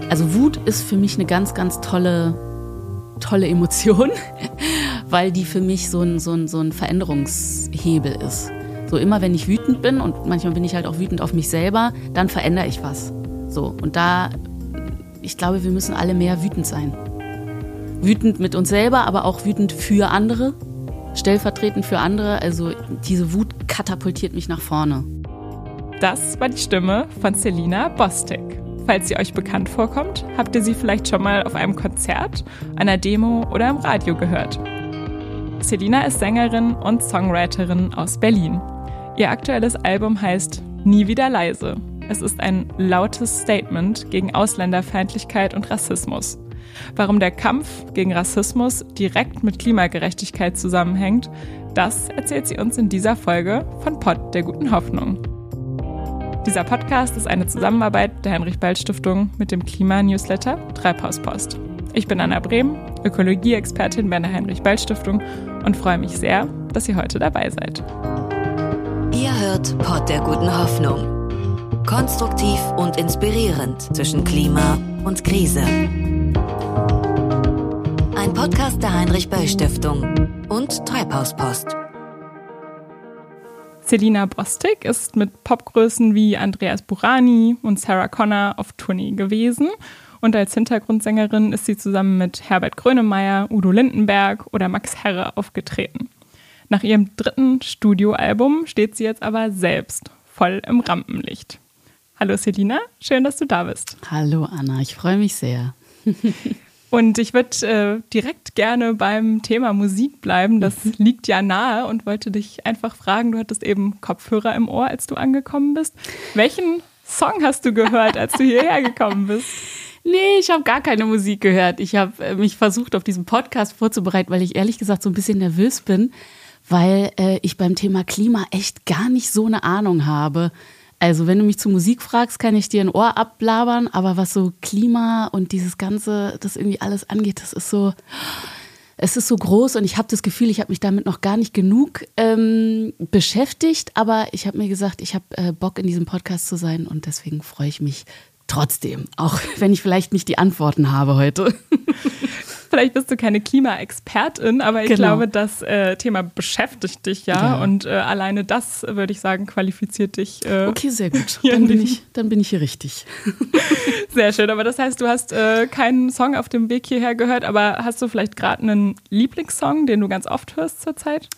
Also Wut ist für mich eine ganz, ganz tolle Emotion, weil die für mich so ein Veränderungshebel ist. So immer, wenn ich wütend bin, und manchmal bin ich halt auch wütend auf mich selber, dann verändere ich was. So, und ich glaube, wir müssen alle mehr wütend sein. Wütend mit uns selber, aber auch wütend für andere, stellvertretend für andere. Also diese Wut katapultiert mich nach vorne. Das war die Stimme von Selina Bostic. Falls sie euch bekannt vorkommt, habt ihr sie vielleicht schon mal auf einem Konzert, einer Demo oder im Radio gehört. Selina ist Sängerin und Songwriterin aus Berlin. Ihr aktuelles Album heißt Nie wieder leise. Es ist ein lautes Statement gegen Ausländerfeindlichkeit und Rassismus. Warum der Kampf gegen Rassismus direkt mit Klimagerechtigkeit zusammenhängt, das erzählt sie uns in dieser Folge von Pod der guten Hoffnung. Dieser Podcast ist eine Zusammenarbeit der Heinrich-Böll-Stiftung mit dem Klimanewsletter Treibhauspost. Ich bin Anna Brehm, Ökologie-Expertin bei der Heinrich-Böll-Stiftung und freue mich sehr, dass ihr heute dabei seid. Ihr hört Pod der guten Hoffnung. Konstruktiv und inspirierend zwischen Klima und Krise. Ein Podcast der Heinrich-Böll-Stiftung und Treibhauspost. Selina Bostic ist mit Popgrößen wie Andreas Burani und Sarah Connor auf Tournee gewesen. Und als Hintergrundsängerin ist sie zusammen mit Herbert Grönemeyer, Udo Lindenberg oder Max Herre aufgetreten. Nach ihrem 3. Studioalbum steht sie jetzt aber selbst voll im Rampenlicht. Hallo Selina, schön, dass du da bist. Hallo Anna, ich freue mich sehr. Und ich würde direkt gerne beim Thema Musik bleiben. Das liegt ja nahe und wollte dich einfach fragen, du hattest eben Kopfhörer im Ohr, als du angekommen bist. Welchen Song hast du gehört, als du hierher gekommen bist? Nee, ich habe gar keine Musik gehört. Ich habe mich versucht, auf diesen Podcast vorzubereiten, weil ich ehrlich gesagt so ein bisschen nervös bin, weil ich beim Thema Klima echt gar nicht so eine Ahnung habe. Also wenn du mich zu Musik fragst, kann ich dir ein Ohr ablabern, aber was so Klima und dieses Ganze, das irgendwie alles angeht, es ist so groß und ich habe das Gefühl, ich habe mich damit noch gar nicht genug beschäftigt, aber ich habe mir gesagt, ich habe Bock in diesem Podcast zu sein und deswegen freue ich mich trotzdem, auch wenn ich vielleicht nicht die Antworten habe heute. Vielleicht bist du keine Klimaexpertin, aber ich glaube, das Thema beschäftigt dich ja. Und alleine das, würde ich sagen, qualifiziert dich. Okay, sehr gut. Dann bin ich hier richtig. Sehr schön, aber das heißt, du hast keinen Song auf dem Weg hierher gehört, aber hast du vielleicht gerade einen Lieblingssong, den du ganz oft hörst zurzeit?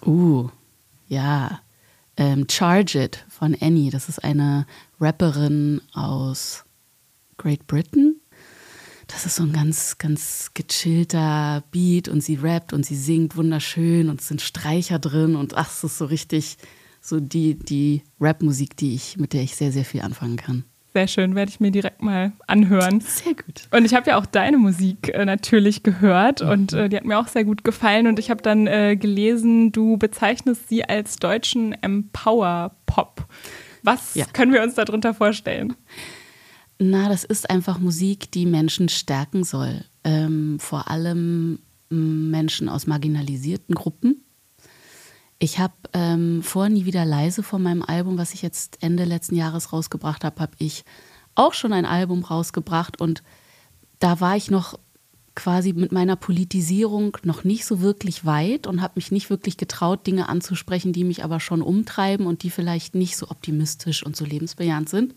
Ja. Charge It von Annie. Das ist eine Rapperin aus Great Britain. Das ist so ein ganz, ganz gechillter Beat und sie rappt und sie singt wunderschön und es sind Streicher drin und es ist so richtig so die Rap-Musik, mit der ich sehr, sehr viel anfangen kann. Sehr schön, werde ich mir direkt mal anhören. Sehr gut. Und ich habe ja auch deine Musik natürlich gehört und die hat mir auch sehr gut gefallen und ich habe dann gelesen, du bezeichnest sie als deutschen Empower-Pop. Was können wir uns darunter vorstellen? Das ist einfach Musik, die Menschen stärken soll. Vor allem Menschen aus marginalisierten Gruppen. Ich habe vor Nie wieder leise von meinem Album, was ich jetzt Ende letzten Jahres rausgebracht habe, habe ich auch schon ein Album rausgebracht. Und da war ich noch quasi mit meiner Politisierung noch nicht so wirklich weit und habe mich nicht wirklich getraut, Dinge anzusprechen, die mich aber schon umtreiben und die vielleicht nicht so optimistisch und so lebensbejahend sind.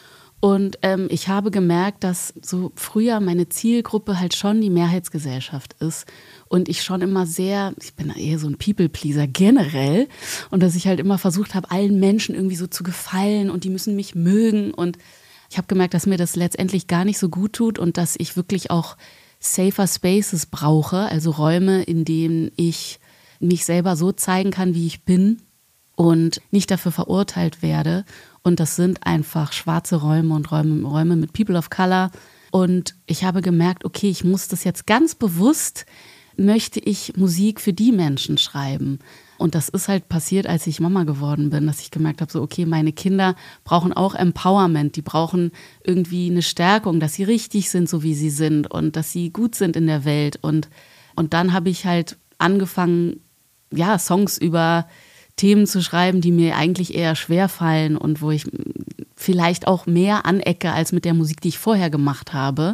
Und ich habe gemerkt, dass so früher meine Zielgruppe halt schon die Mehrheitsgesellschaft ist und ich schon immer ich bin eher so ein People-Pleaser generell und dass ich halt immer versucht habe, allen Menschen irgendwie so zu gefallen und die müssen mich mögen und ich habe gemerkt, dass mir das letztendlich gar nicht so gut tut und dass ich wirklich auch safer Spaces brauche, also Räume, in denen ich mich selber so zeigen kann, wie ich bin und nicht dafür verurteilt werde. Und das sind einfach schwarze Räume und Räume mit People of Color. Und ich habe gemerkt, okay, ich muss das jetzt ganz bewusst, möchte ich Musik für die Menschen schreiben. Und das ist halt passiert, als ich Mama geworden bin, dass ich gemerkt habe, so okay, meine Kinder brauchen auch Empowerment. Die brauchen irgendwie eine Stärkung, dass sie richtig sind, so wie sie sind und dass sie gut sind in der Welt. Und dann habe ich halt angefangen, Songs über Themen zu schreiben, die mir eigentlich eher schwer fallen und wo ich vielleicht auch mehr anecke als mit der Musik, die ich vorher gemacht habe.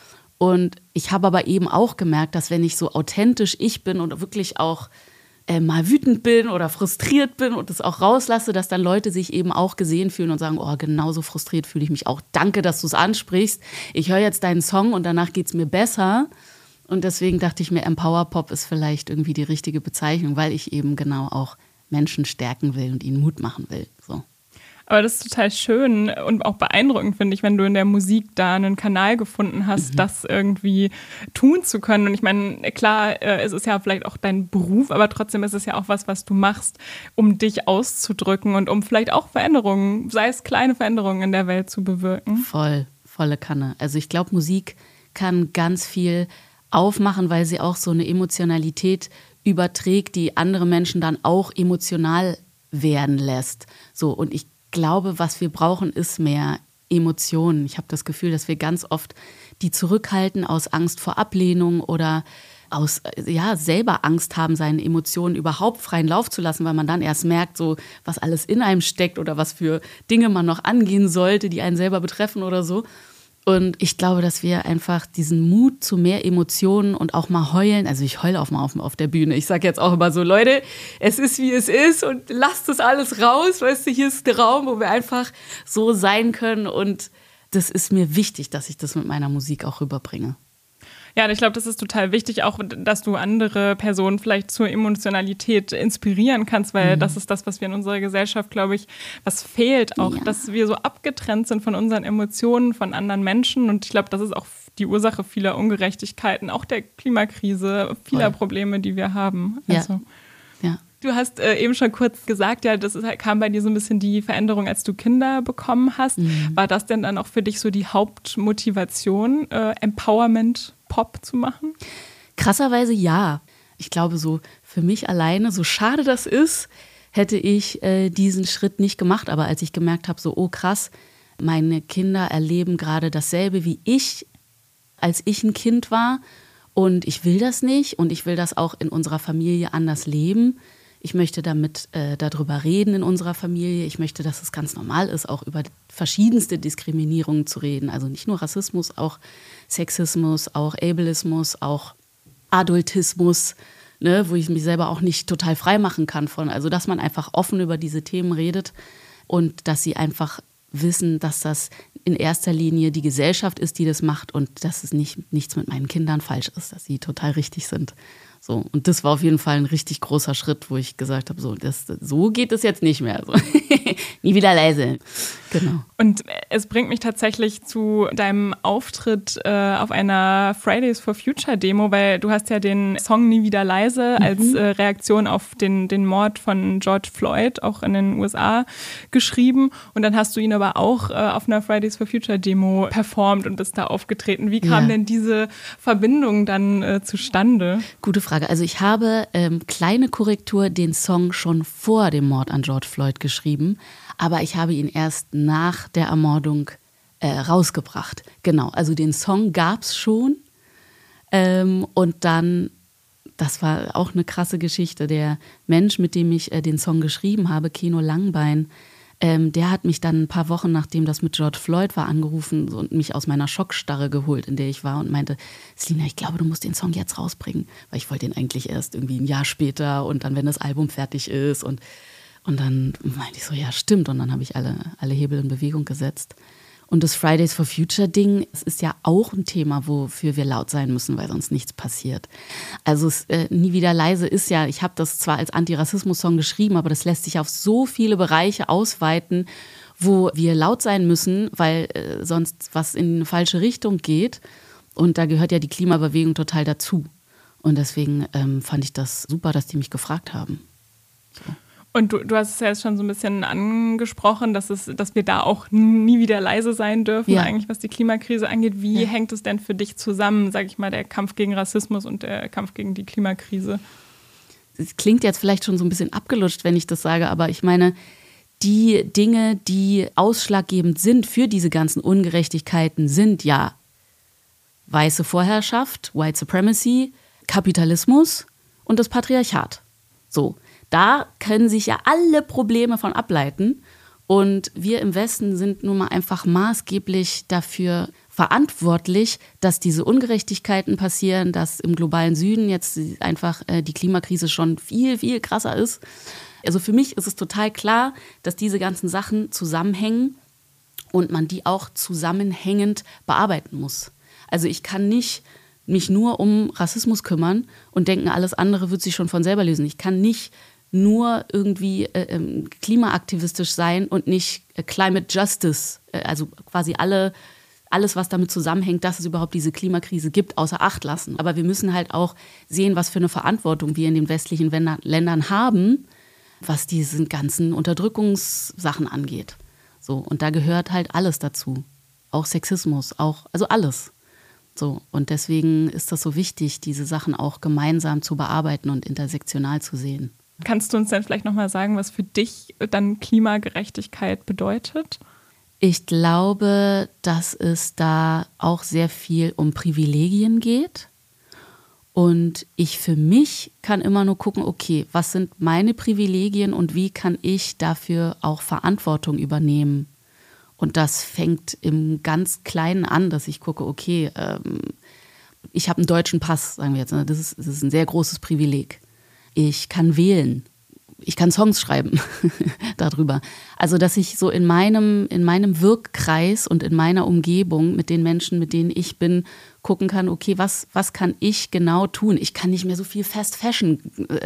Und ich habe aber eben auch gemerkt, dass wenn ich so authentisch ich bin und wirklich auch mal wütend bin oder frustriert bin und es auch rauslasse, dass dann Leute sich eben auch gesehen fühlen und sagen, oh, genauso frustriert fühle ich mich auch. Danke, dass du es ansprichst. Ich höre jetzt deinen Song und danach geht es mir besser. Und deswegen dachte ich mir, Empower-Pop ist vielleicht irgendwie die richtige Bezeichnung, weil ich eben genau auch Menschen stärken will und ihnen Mut machen will. So. Aber das ist total schön und auch beeindruckend, finde ich, wenn du in der Musik da einen Kanal gefunden hast, das irgendwie tun zu können. Und ich meine, klar, es ist ja vielleicht auch dein Beruf, aber trotzdem ist es ja auch was du machst, um dich auszudrücken und um vielleicht auch Veränderungen, sei es kleine Veränderungen in der Welt zu bewirken. Volle Kanne. Also ich glaube, Musik kann ganz viel aufmachen, weil sie auch so eine Emotionalität überträgt, die andere Menschen dann auch emotional werden lässt. So, und ich glaube, was wir brauchen, ist mehr Emotionen. Ich habe das Gefühl, dass wir ganz oft die zurückhalten aus Angst vor Ablehnung oder aus, selber Angst haben, seinen Emotionen überhaupt freien Lauf zu lassen, weil man dann erst merkt, so, was alles in einem steckt oder was für Dinge man noch angehen sollte, die einen selber betreffen oder so. Und ich glaube, dass wir einfach diesen Mut zu mehr Emotionen und auch mal heulen, also ich heule auch mal auf der Bühne. Ich sage jetzt auch immer so, Leute, es ist, wie es ist und lasst das alles raus. Weißt du, hier ist der Raum, wo wir einfach so sein können. Und das ist mir wichtig, dass ich das mit meiner Musik auch rüberbringe. Ja, ich glaube, das ist total wichtig, auch, dass du andere Personen vielleicht zur Emotionalität inspirieren kannst, weil das ist das, was wir in unserer Gesellschaft, glaube ich, was fehlt auch, dass wir so abgetrennt sind von unseren Emotionen, von anderen Menschen. Und ich glaube, das ist auch die Ursache vieler Ungerechtigkeiten, auch der Klimakrise, vieler Probleme, die wir haben. Also. Ja. Du hast eben schon kurz gesagt, ja, kam bei dir so ein bisschen die Veränderung, als du Kinder bekommen hast. War das denn dann auch für dich so die Hauptmotivation, Empowerment-Pop zu machen? Krasserweise ja. Ich glaube, so für mich alleine, so schade das ist, hätte ich diesen Schritt nicht gemacht. Aber als ich gemerkt habe, so, oh krass, meine Kinder erleben gerade dasselbe wie ich, als ich ein Kind war. Und ich will das nicht und ich will das auch in unserer Familie anders leben. Ich möchte darüber reden in unserer Familie. Ich möchte, dass es ganz normal ist, auch über verschiedenste Diskriminierungen zu reden. Also nicht nur Rassismus, auch Sexismus, auch Ableismus, auch Adultismus, ne, wo ich mich selber auch nicht total frei machen kann von. Also dass man einfach offen über diese Themen redet und dass sie einfach wissen, dass das in erster Linie die Gesellschaft ist, die das macht und dass es nichts mit meinen Kindern falsch ist, dass sie total richtig sind. So, und das war auf jeden Fall ein richtig großer Schritt, wo ich gesagt habe, so geht es jetzt nicht mehr. So. Nie wieder leise. Genau. Und es bringt mich tatsächlich zu deinem Auftritt auf einer Fridays for Future Demo, weil du hast ja den Song Nie wieder leise als Reaktion auf den Mord von George Floyd auch in den USA geschrieben. Und dann hast du ihn aber auch auf einer Fridays for Future Demo performt und bist da aufgetreten. Wie kam denn diese Verbindung dann zustande? Gute Frage. Also ich habe, kleine Korrektur, den Song schon vor dem Mord an George Floyd geschrieben, aber ich habe ihn erst nach der Ermordung rausgebracht. Genau, also den Song gab es schon und dann, das war auch eine krasse Geschichte, der Mensch, mit dem ich den Song geschrieben habe, Keno Langbein, der hat mich dann ein paar Wochen, nachdem das mit George Floyd war, angerufen und mich aus meiner Schockstarre geholt, in der ich war und meinte, Selina, ich glaube, du musst den Song jetzt rausbringen, weil ich wollte den eigentlich erst irgendwie ein Jahr später und dann, wenn das Album fertig ist und dann meinte ich so, ja stimmt und dann habe ich alle Hebel in Bewegung gesetzt. Und das Fridays for Future Ding, es ist ja auch ein Thema, wofür wir laut sein müssen, weil sonst nichts passiert. Also Nie wieder leise ist ja, ich habe das zwar als Antirassismus-Song geschrieben, aber das lässt sich auf so viele Bereiche ausweiten, wo wir laut sein müssen, weil sonst was in eine falsche Richtung geht. Und da gehört ja die Klimabewegung total dazu. Und deswegen fand ich das super, dass die mich gefragt haben. So. Und du hast es ja jetzt schon so ein bisschen angesprochen, dass wir da auch nie wieder leise sein dürfen, eigentlich was die Klimakrise angeht. Wie hängt es denn für dich zusammen, sage ich mal, der Kampf gegen Rassismus und der Kampf gegen die Klimakrise? Es klingt jetzt vielleicht schon so ein bisschen abgelutscht, wenn ich das sage, aber ich meine, die Dinge, die ausschlaggebend sind für diese ganzen Ungerechtigkeiten, sind ja weiße Vorherrschaft, White Supremacy, Kapitalismus und das Patriarchat. So. da können sich ja alle Probleme von ableiten. Und wir im Westen sind nun mal einfach maßgeblich dafür verantwortlich, dass diese Ungerechtigkeiten passieren, dass im globalen Süden jetzt einfach die Klimakrise schon viel, viel krasser ist. Also für mich ist es total klar, dass diese ganzen Sachen zusammenhängen und man die auch zusammenhängend bearbeiten muss. Also ich kann nicht mich nur um Rassismus kümmern und denken, alles andere wird sich schon von selber lösen. Ich kann nicht nur irgendwie klimaaktivistisch sein und nicht Climate Justice, also quasi alles, was damit zusammenhängt, dass es überhaupt diese Klimakrise gibt, außer Acht lassen. Aber wir müssen halt auch sehen, was für eine Verantwortung wir in den westlichen Ländern haben, was diese ganzen Unterdrückungssachen angeht. So, und da gehört halt alles dazu. Auch Sexismus, also alles. So, und deswegen ist das so wichtig, diese Sachen auch gemeinsam zu bearbeiten und intersektional zu sehen. Kannst du uns dann vielleicht nochmal sagen, was für dich dann Klimagerechtigkeit bedeutet? Ich glaube, dass es da auch sehr viel um Privilegien geht. Und ich für mich kann immer nur gucken, okay, was sind meine Privilegien und wie kann ich dafür auch Verantwortung übernehmen? Und das fängt im ganz Kleinen an, dass ich gucke, okay, ich habe einen deutschen Pass, sagen wir jetzt. Das ist ein sehr großes Privileg. Ich kann wählen. Ich kann Songs schreiben darüber. Also, dass ich so in meinem Wirkkreis und in meiner Umgebung mit den Menschen, mit denen ich bin, gucken kann, okay, was kann ich genau tun? Ich kann nicht mehr so viel Fast Fashion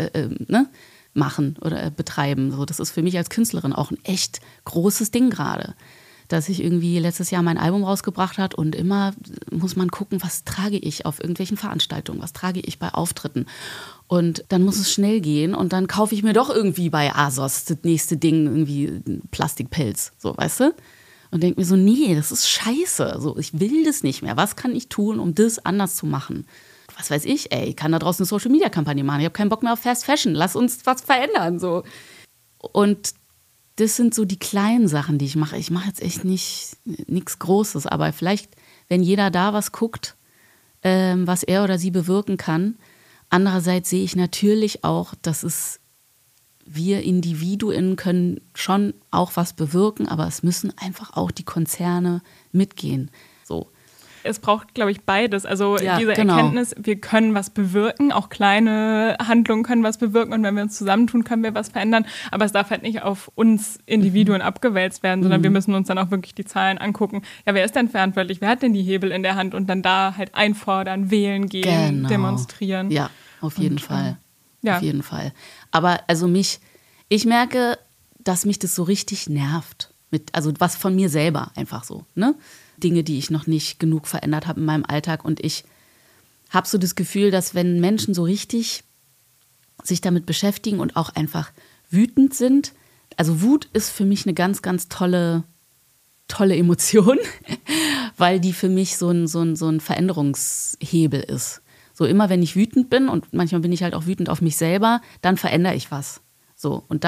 machen oder betreiben. So, das ist für mich als Künstlerin auch ein echt großes Ding gerade. Dass ich irgendwie letztes Jahr mein Album rausgebracht hat und immer muss man gucken, was trage ich auf irgendwelchen Veranstaltungen, was trage ich bei Auftritten. Und dann muss es schnell gehen und dann kaufe ich mir doch irgendwie bei ASOS das nächste Ding, irgendwie Plastikpelz, so, weißt du? Und denke mir so, nee, das ist scheiße, so, ich will das nicht mehr. Was kann ich tun, um das anders zu machen? Was weiß ich, ich kann da draußen eine Social-Media-Kampagne machen, ich habe keinen Bock mehr auf Fast Fashion, lass uns was verändern, so. Und das sind so die kleinen Sachen, die ich mache. Ich mache jetzt echt nichts Großes, aber vielleicht, wenn jeder da was guckt, was er oder sie bewirken kann. Andererseits sehe ich natürlich auch, dass wir Individuen können schon auch was bewirken, aber es müssen einfach auch die Konzerne mitgehen. So. Es braucht, glaube ich, beides. Also ja, diese genau. Erkenntnis, wir können was bewirken, auch kleine Handlungen können was bewirken und wenn wir uns zusammentun, können wir was verändern. Aber es darf halt nicht auf uns Individuen abgewälzt werden, sondern wir müssen uns dann auch wirklich die Zahlen angucken. Ja, wer ist denn verantwortlich? Wer hat denn die Hebel in der Hand? Und dann da halt einfordern, wählen gehen, genau. Demonstrieren. Ja, auf jeden Fall. Ja. Auf jeden Fall. Aber also ich merke, dass mich das so richtig nervt. Also was von mir selber einfach so, ne? Dinge, die ich noch nicht genug verändert habe in meinem Alltag. Und ich habe so das Gefühl, dass wenn Menschen so richtig sich damit beschäftigen und auch einfach wütend sind, also Wut ist für mich eine ganz, ganz tolle Emotion, weil die für mich so ein Veränderungshebel ist. So immer, wenn ich wütend bin und manchmal bin ich halt auch wütend auf mich selber, dann verändere ich was. So, und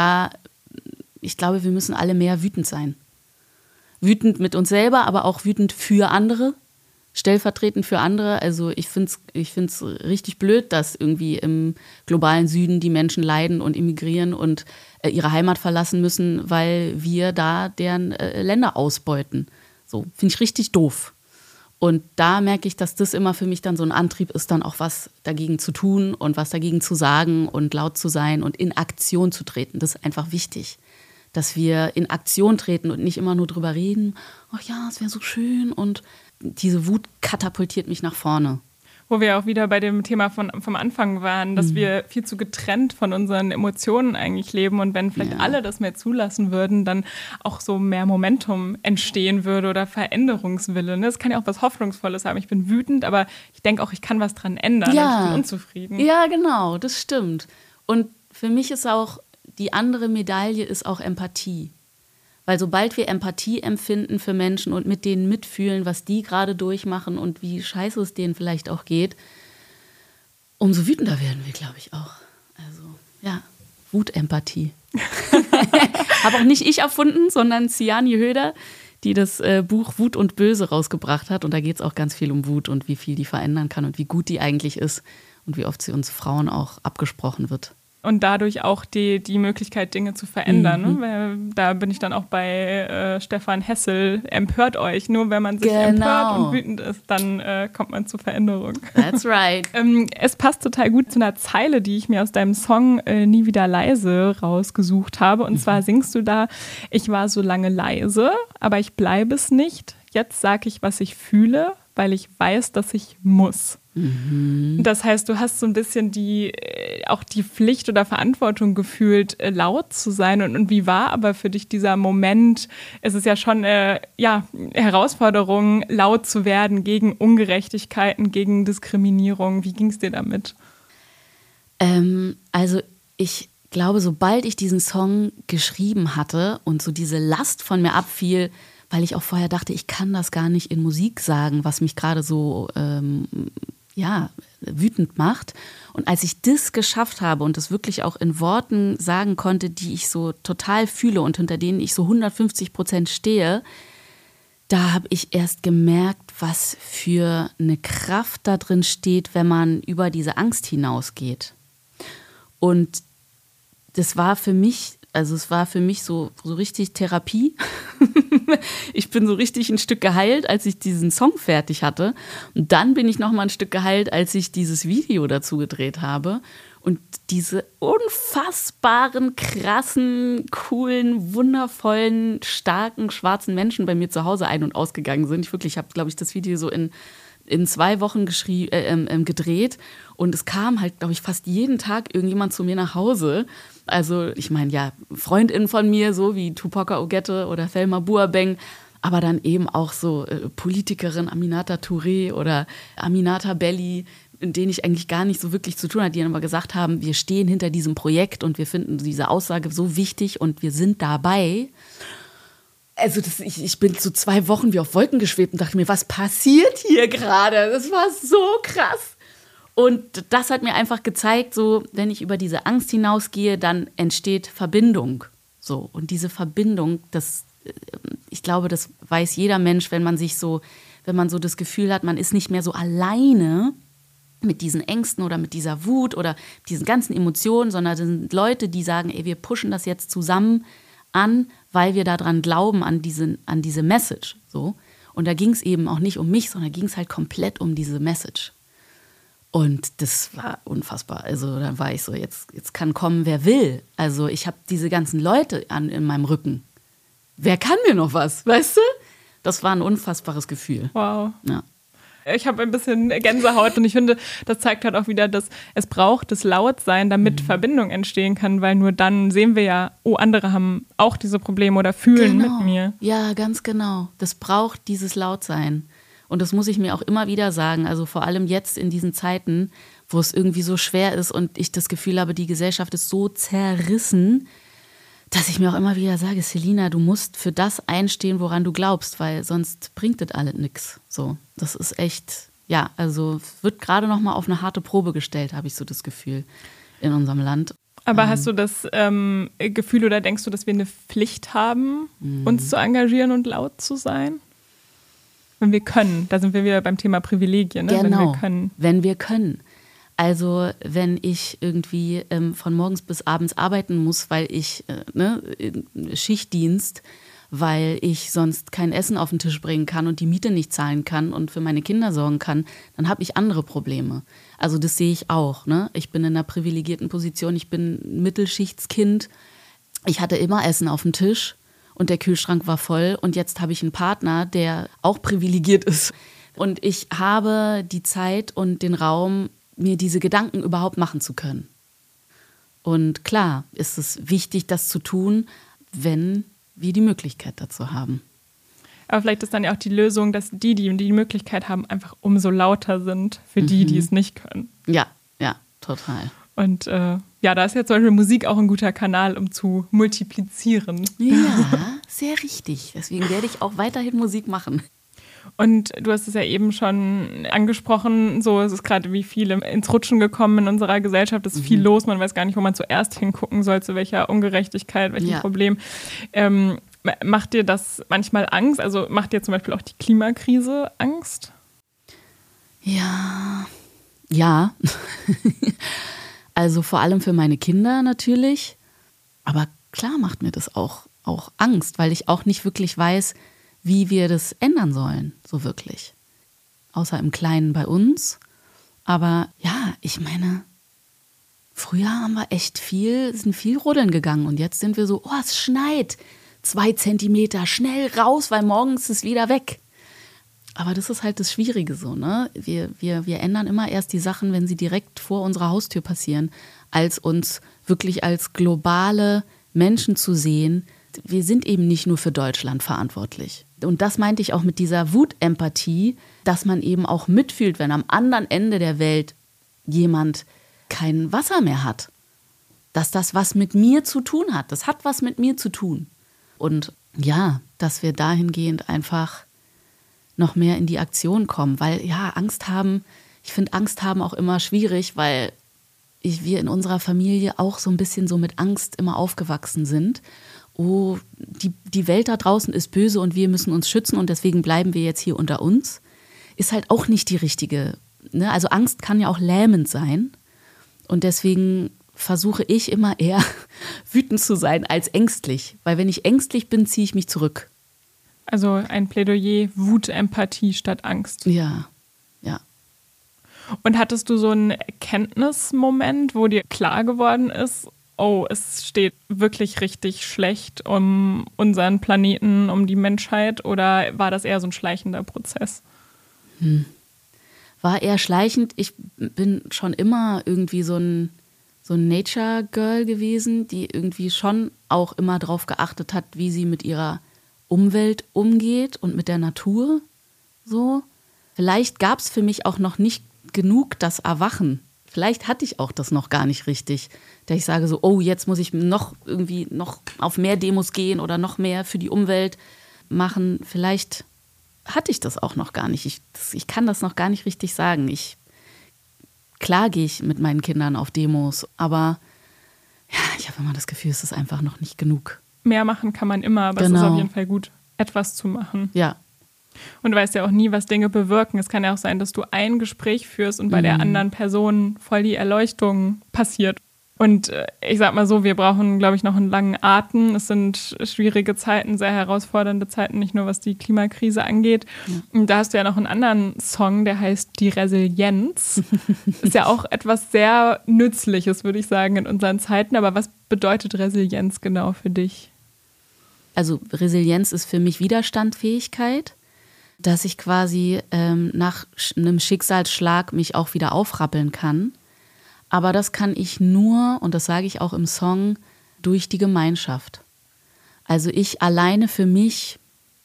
ich glaube, wir müssen alle mehr wütend sein. Wütend mit uns selber, aber auch wütend für andere, stellvertretend für andere. Also ich find's richtig blöd, dass irgendwie im globalen Süden die Menschen leiden und emigrieren und ihre Heimat verlassen müssen, weil wir da deren Länder ausbeuten. So, finde ich richtig doof. Und da merke ich, dass das immer für mich dann so ein Antrieb ist, dann auch was dagegen zu tun und was dagegen zu sagen und laut zu sein und in Aktion zu treten. Das ist einfach wichtig. Dass wir in Aktion treten und nicht immer nur drüber reden, ach ja, es wäre so schön und diese Wut katapultiert mich nach vorne. Wo wir auch wieder bei dem Thema vom Anfang waren, dass wir viel zu getrennt von unseren Emotionen eigentlich leben und wenn vielleicht alle das mehr zulassen würden, dann auch so mehr Momentum entstehen würde oder Veränderungswille. Es kann ja auch was Hoffnungsvolles haben. Ich bin wütend, aber ich denke auch, ich kann was dran ändern. Ich bin unzufrieden. Ja, genau, das stimmt. Und für mich ist auch die andere Medaille ist auch Empathie. Weil sobald wir Empathie empfinden für Menschen und mit denen mitfühlen, was die gerade durchmachen und wie scheiße es denen vielleicht auch geht, umso wütender werden wir, glaube ich, auch. Also, ja, Wutempathie. Habe auch nicht ich erfunden, sondern Ziani Höder, die das Buch Wut und Böse rausgebracht hat. Und da geht es auch ganz viel um Wut und wie viel die verändern kann und wie gut die eigentlich ist und wie oft sie uns Frauen auch abgesprochen wird. Und dadurch auch die Möglichkeit, Dinge zu verändern. Ne? Weil da bin ich dann auch bei Stefan Hessel, empört euch. Nur wenn man sich empört und wütend ist, dann kommt man zur Veränderung. That's right. Es passt total gut zu einer Zeile, die ich mir aus deinem Song Nie wieder leise rausgesucht habe. Und zwar singst du da: Ich war so lange leise, aber ich bleibe es nicht. Jetzt sag ich, was ich fühle, weil ich weiß, dass ich muss. Das heißt, du hast so ein bisschen auch die Pflicht oder Verantwortung gefühlt, laut zu sein. Und wie war aber für dich dieser Moment? Es ist ja schon Herausforderung, laut zu werden gegen Ungerechtigkeiten, gegen Diskriminierung. Wie ging es dir damit? Also ich glaube, sobald ich diesen Song geschrieben hatte und so diese Last von mir abfiel, weil ich auch vorher dachte, ich kann das gar nicht in Musik sagen, was mich gerade so wütend macht. Und als ich das geschafft habe und das wirklich auch in Worten sagen konnte, die ich so total fühle und hinter denen ich so 150% stehe, da habe ich erst gemerkt, was für eine Kraft da drin steht, wenn man über diese Angst hinausgeht. Und das war für mich, so richtig Therapie. Ich bin so richtig ein Stück geheilt, als ich diesen Song fertig hatte. Und dann bin ich noch mal ein Stück geheilt, als ich dieses Video dazu gedreht habe. Und diese unfassbaren, krassen, coolen, wundervollen, starken, schwarzen Menschen bei mir zu Hause ein- und ausgegangen sind. Ich habe, glaube ich, das Video so in 2 Wochen gedreht. Und es kam halt, glaube ich, fast jeden Tag irgendjemand zu mir nach Hause. Also ich meine, ja, FreundInnen von mir, so wie Tupac Ogette oder Thelma Buabeng, aber dann eben auch so Politikerin Aminata Touré oder Aminata Belli, in denen ich eigentlich gar nicht so wirklich zu tun hatte, die dann aber gesagt haben, wir stehen hinter diesem Projekt und wir finden diese Aussage so wichtig und wir sind dabei. Also ich bin so 2 Wochen wie auf Wolken geschwebt und dachte mir, was passiert hier gerade? Das war so krass. Und das hat mir einfach gezeigt, so, wenn ich über diese Angst hinausgehe, dann entsteht Verbindung. So. Und diese Verbindung, ich glaube, das weiß jeder Mensch, wenn man so das Gefühl hat, man ist nicht mehr so alleine mit diesen Ängsten oder mit dieser Wut oder diesen ganzen Emotionen, sondern das sind Leute, die sagen, ey, wir pushen das jetzt zusammen an, weil wir daran glauben, an diese Message. So. Und da ging es eben auch nicht um mich, sondern ging es halt komplett um diese Message. Und das war unfassbar. Also da war ich so, jetzt kann kommen, wer will. Also ich habe diese ganzen Leute in meinem Rücken. Wer kann mir noch was, weißt du? Das war ein unfassbares Gefühl. Wow. Ja. Ich habe ein bisschen Gänsehaut und ich finde, das zeigt halt auch wieder, dass es braucht das Lautsein, damit Verbindung entstehen kann, weil nur dann sehen wir ja, oh, andere haben auch diese Probleme oder fühlen mit mir. Ja, ganz genau. Das braucht dieses Lautsein. Und das muss ich mir auch immer wieder sagen, also vor allem jetzt in diesen Zeiten, wo es irgendwie so schwer ist und ich das Gefühl habe, die Gesellschaft ist so zerrissen, dass ich mir auch immer wieder sage, Selina, du musst für das einstehen, woran du glaubst, weil sonst bringt das alles nichts. So, das ist echt, ja, also wird gerade noch mal auf eine harte Probe gestellt, habe ich so das Gefühl, in unserem Land. Aber hast du das Gefühl oder denkst du, dass wir eine Pflicht haben, uns zu engagieren und laut zu sein? Wenn wir können, da sind wir wieder beim Thema Privilegien, ne? Genau, wenn wir können. Also wenn ich irgendwie von morgens bis abends arbeiten muss, weil ich Schichtdienst, weil ich sonst kein Essen auf den Tisch bringen kann und die Miete nicht zahlen kann und für meine Kinder sorgen kann, dann habe ich andere Probleme. Also das sehe ich auch. Ne? Ich bin in einer privilegierten Position, ich bin ein Mittelschichtskind. Ich hatte immer Essen auf dem Tisch. Und der Kühlschrank war voll und jetzt habe ich einen Partner, der auch privilegiert ist. Und ich habe die Zeit und den Raum, mir diese Gedanken überhaupt machen zu können. Und klar ist es wichtig, das zu tun, wenn wir die Möglichkeit dazu haben. Aber vielleicht ist dann ja auch die Lösung, dass die Möglichkeit haben, einfach umso lauter sind für die es nicht können. Ja, total. Und da ist ja zum Beispiel Musik auch ein guter Kanal, um zu multiplizieren. Ja, sehr richtig. Deswegen werde ich auch weiterhin Musik machen. Und du hast es ja eben schon angesprochen, so es ist gerade wie viele ins Rutschen gekommen in unserer Gesellschaft, es ist viel los, man weiß gar nicht, wo man zuerst hingucken soll, zu welcher Ungerechtigkeit, welchem Problem. Macht dir das manchmal Angst? Also macht dir zum Beispiel auch die Klimakrise Angst? Ja. Also vor allem für meine Kinder natürlich. Aber klar macht mir das auch Angst, weil ich auch nicht wirklich weiß, wie wir das ändern sollen, so wirklich. Außer im Kleinen bei uns. Aber ja, ich meine, früher haben wir sind viel rodeln gegangen und jetzt sind wir so, oh, es schneit, 2 Zentimeter, schnell raus, weil morgens ist es wieder weg. Aber das ist halt das Schwierige so, ne? Wir ändern immer erst die Sachen, wenn sie direkt vor unserer Haustür passieren, als uns wirklich als globale Menschen zu sehen. Wir sind eben nicht nur für Deutschland verantwortlich. Und das meinte ich auch mit dieser Wutempathie, dass man eben auch mitfühlt, wenn am anderen Ende der Welt jemand kein Wasser mehr hat. Dass das was mit mir zu tun hat. Das hat was mit mir zu tun. Und ja, dass wir dahingehend einfach noch mehr in die Aktion kommen. Weil ja, ich finde Angst haben auch immer schwierig, weil wir in unserer Familie auch so ein bisschen so mit Angst immer aufgewachsen sind. Oh, die Welt da draußen ist böse und wir müssen uns schützen und deswegen bleiben wir jetzt hier unter uns, ist halt auch nicht die richtige. Ne? Also Angst kann ja auch lähmend sein und deswegen versuche ich immer eher wütend zu sein als ängstlich, weil wenn ich ängstlich bin, ziehe ich mich zurück. Also ein Plädoyer, Wut, Empathie statt Angst. Ja, ja. Und hattest du so einen Erkenntnismoment, wo dir klar geworden ist, oh, es steht wirklich richtig schlecht um unseren Planeten, um die Menschheit, oder war das eher so ein schleichender Prozess? War eher schleichend. Ich bin schon immer irgendwie so ein Nature-Girl gewesen, die irgendwie schon auch immer darauf geachtet hat, wie sie mit ihrer Umwelt umgeht und mit der Natur. So. Vielleicht gab es für mich auch noch nicht genug das Erwachen. Vielleicht hatte ich auch das noch gar nicht richtig, dass ich sage so, oh, jetzt muss ich noch auf mehr Demos gehen oder noch mehr für die Umwelt machen. Vielleicht hatte ich das auch noch gar nicht. Ich kann das noch gar nicht richtig sagen. Klar gehe ich mit meinen Kindern auf Demos, aber ja, ich habe immer das Gefühl, es ist einfach noch nicht genug. Mehr machen kann man immer, aber Genau. Es ist auf jeden Fall gut, etwas zu machen. Ja. Und du weißt ja auch nie, was Dinge bewirken. Es kann ja auch sein, dass du ein Gespräch führst und bei der anderen Person voll die Erleuchtung passiert. Und ich sag mal so, wir brauchen, glaube ich, noch einen langen Atem. Es sind schwierige Zeiten, sehr herausfordernde Zeiten, nicht nur was die Klimakrise angeht. Ja. Und da hast du ja noch einen anderen Song, der heißt Die Resilienz. Ist ja auch etwas sehr Nützliches, würde ich sagen, in unseren Zeiten. Aber was bedeutet Resilienz genau für dich? Also Resilienz ist für mich Widerstandsfähigkeit, dass ich quasi nach einem Schicksalsschlag mich auch wieder aufrappeln kann. Aber das kann ich nur, und das sage ich auch im Song, durch die Gemeinschaft. Also ich alleine für mich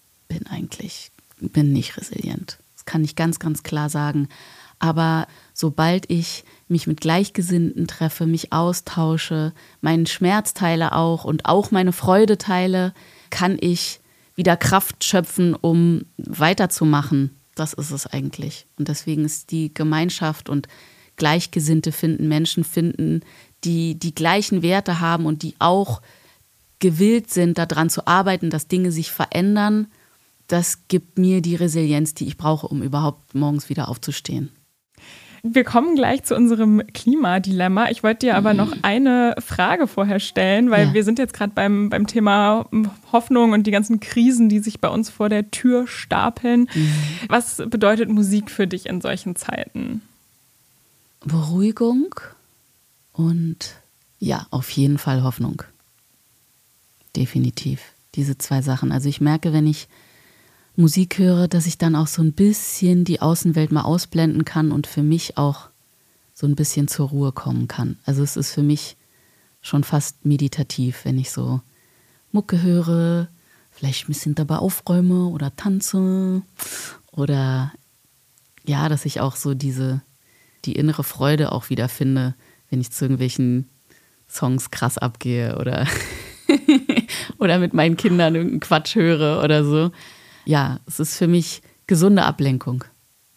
bin nicht resilient. Das kann ich ganz, ganz klar sagen. Aber sobald ich mich mit Gleichgesinnten treffe, mich austausche, meinen Schmerz teile auch und auch meine Freude teile, kann ich wieder Kraft schöpfen, um weiterzumachen. Das ist es eigentlich. Und deswegen ist die Gemeinschaft und Gleichgesinnte finden, Menschen finden, die die gleichen Werte haben und die auch gewillt sind, daran zu arbeiten, dass Dinge sich verändern. Das gibt mir die Resilienz, die ich brauche, um überhaupt morgens wieder aufzustehen. Wir kommen gleich zu unserem Klimadilemma. Ich wollte dir aber noch eine Frage vorher stellen, weil wir sind jetzt gerade beim Thema Hoffnung und die ganzen Krisen, die sich bei uns vor der Tür stapeln. Was bedeutet Musik für dich in solchen Zeiten? Beruhigung und ja, auf jeden Fall Hoffnung. Definitiv. Diese 2 Sachen. Also ich merke, wenn ich Musik höre, dass ich dann auch so ein bisschen die Außenwelt mal ausblenden kann und für mich auch so ein bisschen zur Ruhe kommen kann. Also es ist für mich schon fast meditativ, wenn ich so Mucke höre, vielleicht ein bisschen dabei aufräume oder tanze oder ja, dass ich auch so die innere Freude auch wieder finde, wenn ich zu irgendwelchen Songs krass abgehe oder mit meinen Kindern irgendeinen Quatsch höre oder so. Ja, es ist für mich gesunde Ablenkung.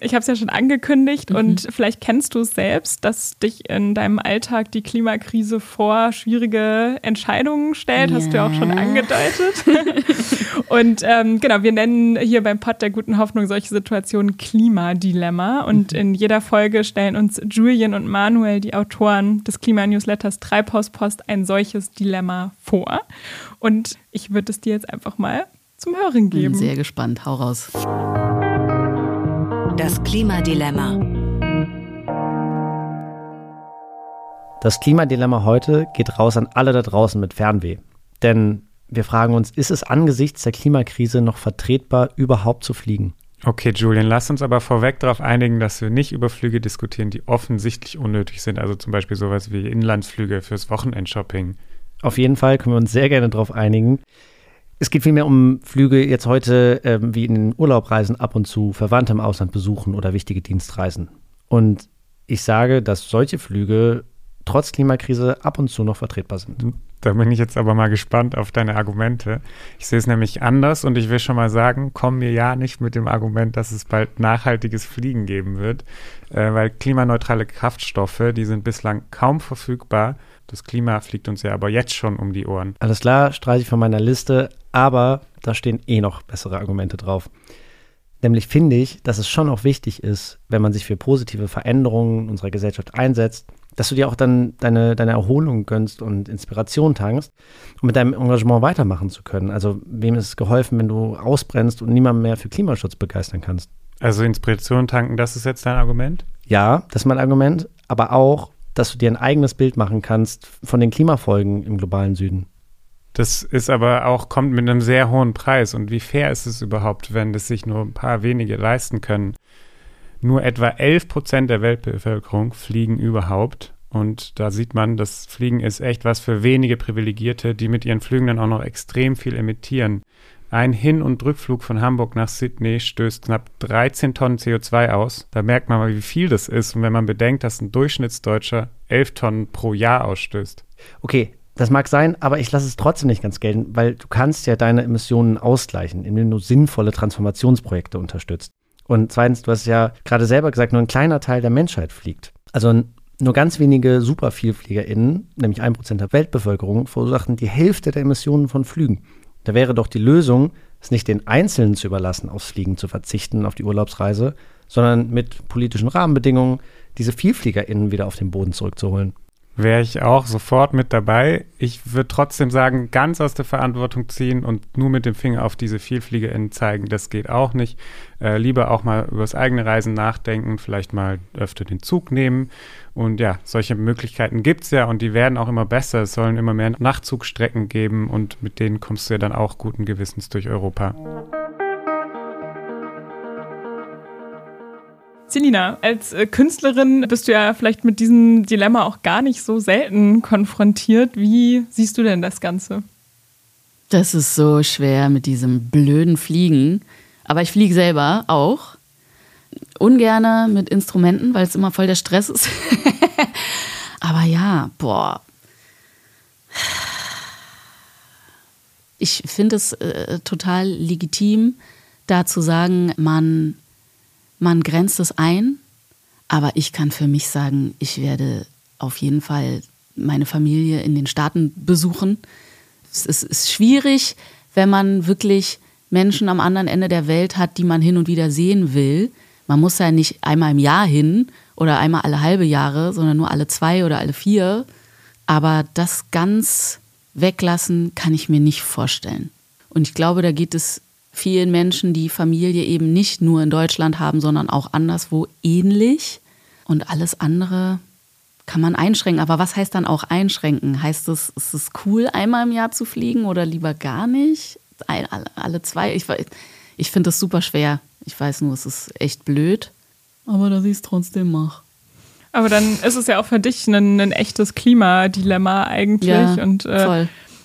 Ich habe es ja schon angekündigt und vielleicht kennst du es selbst, dass dich in deinem Alltag die Klimakrise vor schwierige Entscheidungen stellt, hast du ja auch schon angedeutet. Und genau, wir nennen hier beim Pod der guten Hoffnung solche Situationen Klimadilemma und in jeder Folge stellen uns Julian und Manuel, die Autoren des Klimanewsletters Treibhauspost, ein solches Dilemma vor. Und ich würde es dir jetzt einfach mal zum Hören geben. Bin sehr gespannt, hau raus. Das Klimadilemma. Das Klimadilemma heute geht raus an alle da draußen mit Fernweh. Denn wir fragen uns, ist es angesichts der Klimakrise noch vertretbar, überhaupt zu fliegen? Okay, Julian, lass uns aber vorweg darauf einigen, dass wir nicht über Flüge diskutieren, die offensichtlich unnötig sind. Also zum Beispiel sowas wie Inlandsflüge fürs Wochenendshopping. Auf jeden Fall können wir uns sehr gerne darauf einigen. Es geht vielmehr um Flüge jetzt heute, wie in den Urlaub reisen, ab und zu Verwandte im Ausland besuchen oder wichtige Dienstreisen. Und ich sage, dass solche Flüge trotz Klimakrise ab und zu noch vertretbar sind. Da bin ich jetzt aber mal gespannt auf deine Argumente. Ich sehe es nämlich anders und ich will schon mal sagen, komm mir ja nicht mit dem Argument, dass es bald nachhaltiges Fliegen geben wird, weil klimaneutrale Kraftstoffe, die sind bislang kaum verfügbar. Das Klima fliegt uns ja aber jetzt schon um die Ohren. Alles klar, streiche ich von meiner Liste, aber da stehen noch bessere Argumente drauf. Nämlich finde ich, dass es schon auch wichtig ist, wenn man sich für positive Veränderungen in unserer Gesellschaft einsetzt, dass du dir auch dann deine Erholung gönnst und Inspiration tankst, um mit deinem Engagement weitermachen zu können. Also wem ist es geholfen, wenn du ausbrennst und niemanden mehr für Klimaschutz begeistern kannst? Also Inspiration tanken, das ist jetzt dein Argument? Ja, das ist mein Argument, aber auch, dass du dir ein eigenes Bild machen kannst von den Klimafolgen im globalen Süden. Das ist aber auch, kommt mit einem sehr hohen Preis. Und wie fair ist es überhaupt, wenn das sich nur ein paar wenige leisten können? Nur etwa 11% der Weltbevölkerung fliegen überhaupt. Und da sieht man, das Fliegen ist echt was für wenige Privilegierte, die mit ihren Flügen dann auch noch extrem viel emittieren. Ein Hin- und Rückflug von Hamburg nach Sydney stößt knapp 13 Tonnen CO2 aus. Da merkt man mal, wie viel das ist. Und wenn man bedenkt, dass ein Durchschnittsdeutscher 11 Tonnen pro Jahr ausstößt. Okay, das mag sein, aber ich lasse es trotzdem nicht ganz gelten, weil du kannst ja deine Emissionen ausgleichen, indem du sinnvolle Transformationsprojekte unterstützt. Und zweitens, du hast ja gerade selber gesagt, nur ein kleiner Teil der Menschheit fliegt. Also nur ganz wenige SupervielfliegerInnen, nämlich 1% der Weltbevölkerung, verursachen die Hälfte der Emissionen von Flügen. Da wäre doch die Lösung, es nicht den Einzelnen zu überlassen, aufs Fliegen zu verzichten, auf die Urlaubsreise, sondern mit politischen Rahmenbedingungen diese VielfliegerInnen wieder auf den Boden zurückzuholen. Wäre ich auch sofort mit dabei. Ich würde trotzdem sagen, ganz aus der Verantwortung ziehen und nur mit dem Finger auf diese VielfliegerInnen zeigen, das geht auch nicht. Lieber auch mal über das eigene Reisen nachdenken, vielleicht mal öfter den Zug nehmen. Und ja, solche Möglichkeiten gibt es ja und die werden auch immer besser. Es sollen immer mehr Nachtzugstrecken geben und mit denen kommst du ja dann auch guten Gewissens durch Europa. Selina, als Künstlerin bist du ja vielleicht mit diesem Dilemma auch gar nicht so selten konfrontiert. Wie siehst du denn das Ganze? Das ist so schwer mit diesem blöden Fliegen. Aber ich fliege selber auch. Ungerne mit Instrumenten, weil es immer voll der Stress ist. Aber ja, Ich finde es total legitim, da zu sagen, man grenzt es ein, aber ich kann für mich sagen, ich werde auf jeden Fall meine Familie in den Staaten besuchen. Es ist schwierig, wenn man wirklich Menschen am anderen Ende der Welt hat, die man hin und wieder sehen will. Man muss ja nicht einmal im Jahr hin oder einmal alle halbe Jahre, sondern nur alle 2 oder alle 4. Aber das ganz weglassen kann ich mir nicht vorstellen. Und ich glaube, da geht es vielen Menschen, die Familie eben nicht nur in Deutschland haben, sondern auch anderswo ähnlich. Und alles andere kann man einschränken. Aber was heißt dann auch einschränken? Heißt es, ist es cool, einmal im Jahr zu fliegen oder lieber gar nicht? Alle 2? Ich finde das super schwer. Ich weiß nur, es ist echt blöd. Aber dass ich es trotzdem mache. Aber dann ist es ja auch für dich ein echtes Klimadilemma eigentlich. Ja, und voll.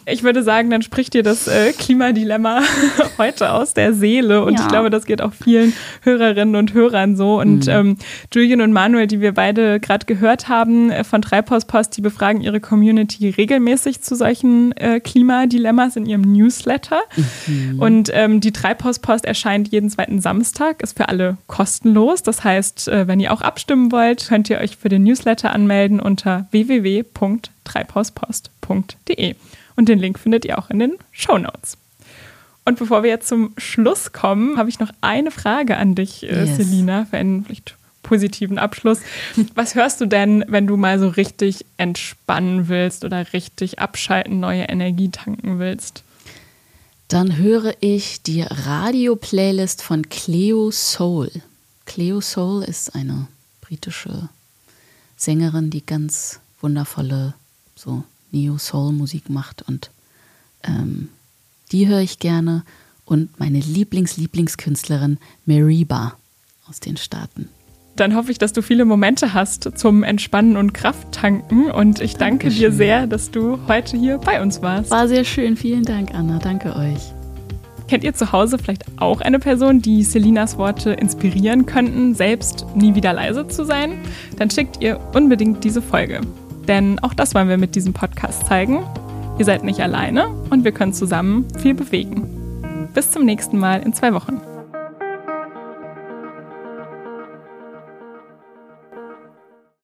Ich würde sagen, dann spricht dir das Klimadilemma heute aus der Seele. Und ich glaube, das geht auch vielen Hörerinnen und Hörern so. Und Julian und Manuel, die wir beide gerade gehört haben von Treibhauspost, die befragen ihre Community regelmäßig zu solchen Klimadilemmas in ihrem Newsletter. Und die Treibhauspost erscheint jeden zweiten Samstag, ist für alle kostenlos. Das heißt, wenn ihr auch abstimmen wollt, könnt ihr euch für den Newsletter anmelden unter www.treibhauspost.de. Und den Link findet ihr auch in den Shownotes. Und bevor wir jetzt zum Schluss kommen, habe ich noch eine Frage an dich, Selina, für einen vielleicht positiven Abschluss. Was hörst du denn, wenn du mal so richtig entspannen willst oder richtig abschalten, neue Energie tanken willst? Dann höre ich die Radio-Playlist von Cleo Soul. Cleo Soul ist eine britische Sängerin, die ganz wundervolle so Neo-Soul-Musik macht und die höre ich gerne und meine Lieblingskünstlerin Mereba aus den Staaten. Dann hoffe ich, dass du viele Momente hast zum Entspannen und Krafttanken und ich danke dir sehr, dass du heute hier bei uns warst. War sehr schön, vielen Dank, Anna, danke euch. Kennt ihr zu Hause vielleicht auch eine Person, die Selinas Worte inspirieren könnten, selbst nie wieder leise zu sein? Dann schickt ihr unbedingt diese Folge. Denn auch das wollen wir mit diesem Podcast zeigen. Ihr seid nicht alleine und wir können zusammen viel bewegen. Bis zum nächsten Mal in 2 Wochen.